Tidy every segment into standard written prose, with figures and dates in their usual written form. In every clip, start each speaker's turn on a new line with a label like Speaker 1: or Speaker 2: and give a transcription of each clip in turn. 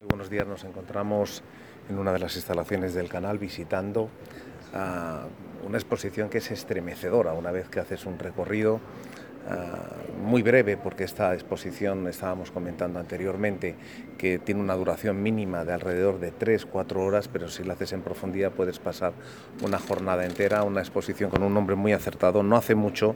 Speaker 1: Buenos días, nos encontramos en una de las instalaciones del canal visitando una exposición que es estremecedora una vez que haces un recorrido muy breve, porque esta exposición, estábamos comentando anteriormente, que tiene una duración mínima de alrededor de 3-4 horas, pero si la haces en profundidad puedes pasar una jornada entera, una exposición con un nombre muy acertado. No hace mucho,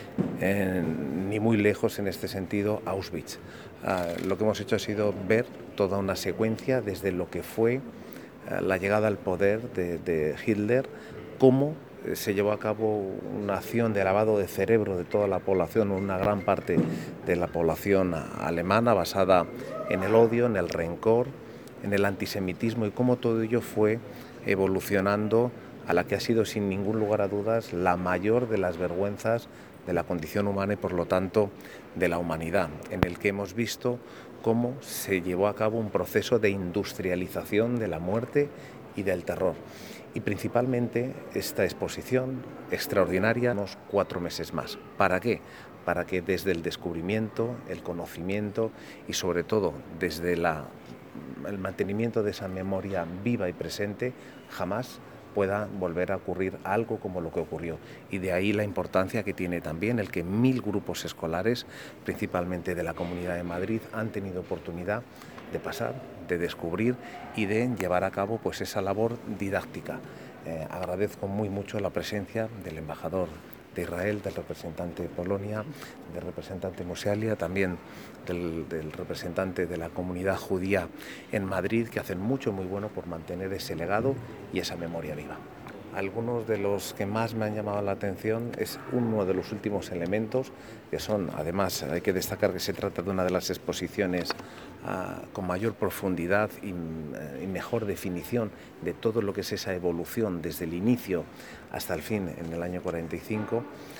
Speaker 1: ni muy lejos en este sentido, Auschwitz. Lo que hemos hecho ha sido ver toda una secuencia desde lo que fue la llegada al poder de Hitler, cómo se llevó a cabo una acción de lavado de cerebro de toda la población, una gran parte de la población alemana, basada en el odio, en el rencor, en el antisemitismo, y cómo todo ello fue evolucionando a la que ha sido, sin ningún lugar a dudas, la mayor de las vergüenzas de la condición humana y, por lo tanto, de la humanidad, en el que hemos visto cómo se llevó a cabo un proceso de industrialización de la muerte y del terror. Y principalmente esta exposición extraordinaria, unos 4 meses más. ¿Para qué? Para que desde el descubrimiento, el conocimiento y sobre todo desde el mantenimiento de esa memoria viva y presente, jamás pueda volver a ocurrir algo como lo que ocurrió. Y de ahí la importancia que tiene también el que 1000 grupos escolares, principalmente de la Comunidad de Madrid, han tenido oportunidad de pasar, de descubrir y de llevar a cabo pues esa labor didáctica. Agradezco muy mucho la presencia del embajador de Israel, del representante de Polonia, del representante Musialia, también del representante de la comunidad judía en Madrid, que hacen mucho muy bueno por mantener ese legado y esa memoria viva. Algunos de los que más me han llamado la atención es uno de los últimos elementos, que son, además, hay que destacar que se trata de una de las exposiciones con mayor profundidad y mejor definición de todo lo que es esa evolución desde el inicio hasta el fin en el año 45,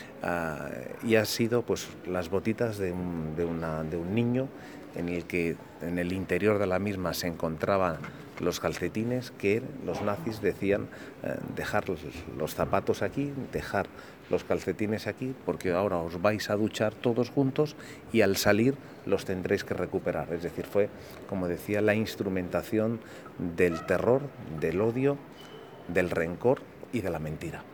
Speaker 1: y ha sido pues las botitas de un niño, en el que en el interior de la misma se encontraban los calcetines que los nazis decían dejar los zapatos aquí, dejar los calcetines aquí, porque ahora os vais a duchar todos juntos y al salir los tendréis que recuperar. Es decir, fue, como decía, la instrumentación del terror, del odio, del rencor y de la mentira.